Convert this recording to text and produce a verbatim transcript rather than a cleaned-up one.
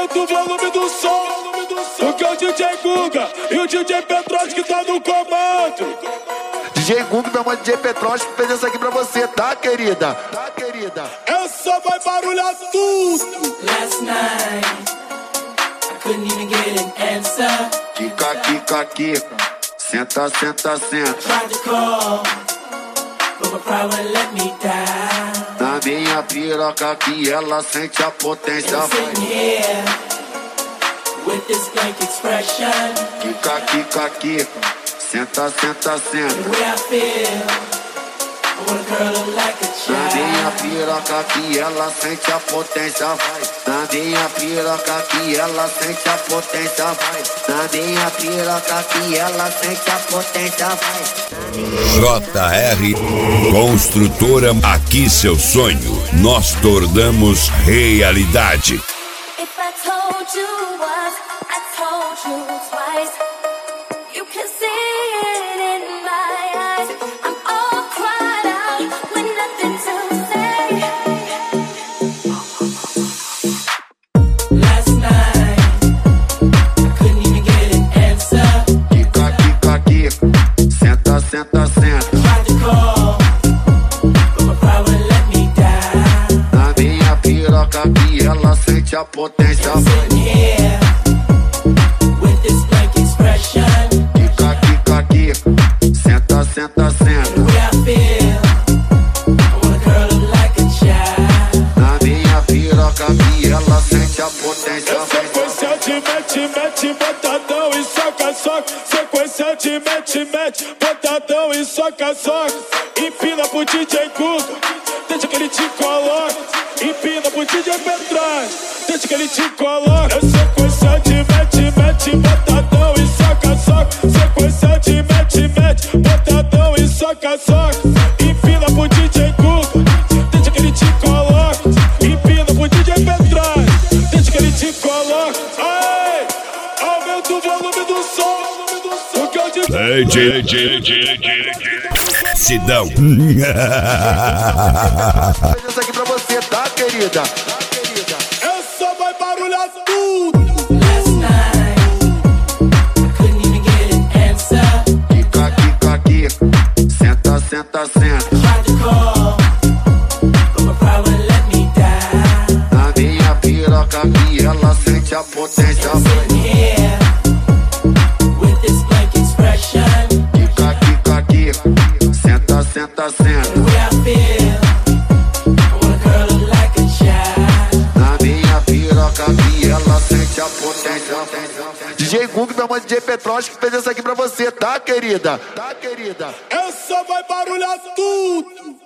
Aumenta o volume do som, porque é o D J Guga e o D J Petrós que tá no comando. D J Guga, meu mano D J Petrós, fez essa aqui pra você, tá, querida? Tá, querida? Essa vai barulhar tudo. Last night, I couldn't even get an answer. Kika, kika, kika. Senta, senta, senta. Tried to call, but my pride wouldn't let me down. Na minha piroca que ela sente a potência. And I'm sitting here with this blank expression. Kika, kika, kika. Senta, senta, senta. The way I feel, I want a girl look like a Na minha child. piroca que ela sente a potência, vai. Na minha piroca que ela sente a potência, vai. Na minha piroca que ela sente a potência, vai. J R Construtora, aqui seu sonho, nós tornamos realidade. If I told you once, I told you twice. You can see it in my eyes. I'm all cried out with nothing to say. Last night, I couldn't even get an answer. Kika, kika, kika. Senta, senta, senta. Tried to call, but my pride wouldn't let me down. Na minha piroca que ela sente a potência, I'm vai. sitting here with this blank expression. Kika, kika, kika. Senta, senta, The senta. way I feel, I want a girl look like a child. Na minha piroca que ela sente a potência, vai. Sequência de mete, mete, botadão e soca, soca. Sequência de mete, mete, botadão e soca, soca. Empina pro D J Guga, deixa que ele te coloca. Empina pro D J Petrós, deixa que ele te coloca. É sequência de mete, mete, botadão e soca, soca. Sequência de mete, mete, botadão e soca, soca. Empina pro D J Guga, deixa que ele te coloca. Empina pro D J Petrós, deixa que ele te coloca. Ai, aumenta o volume do som, porque é o D J. Sidão. Fez essa aqui pra você, tá, querida? Tá, querida? Essa vai barulhar tudo. Last night, I couldn't even get an answer. Kika, kika, kika. Senta, senta, senta. Tried to call, but my pride wouldn't let me down. Na minha piroca que ela sente a potência, I'm vai. sitting here with this blank expression. Kika, kika, kika. Senta, senta, The senta. way I feel, I want a girl look like a child. Na minha piroca que ela sente a potência. D J Guga, meu mano D J Petrós, que fez essa aqui pra você, tá, querida? Tá, querida? Essa vai barulhar tudo.